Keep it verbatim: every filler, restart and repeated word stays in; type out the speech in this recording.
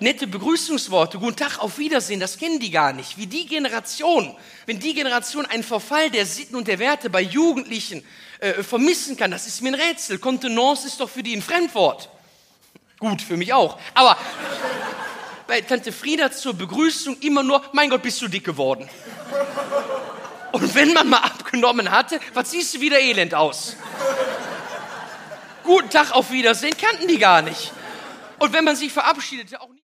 nette Begrüßungsworte, guten Tag, auf Wiedersehen, das kennen die gar nicht. Wie die Generation, wenn die Generation einen Verfall der Sitten und der Werte bei Jugendlichen äh, vermissen kann, das ist mir ein Rätsel. Kontenance ist doch für die ein Fremdwort. Gut, für mich auch. Aber bei Tante Frieda zur Begrüßung immer nur, mein Gott, bist du dick geworden. Und wenn man mal abgenommen hatte, was siehst du wieder elend aus? Guten Tag, auf Wiedersehen, kannten die gar nicht. Und wenn man sich verabschiedete, auch nicht.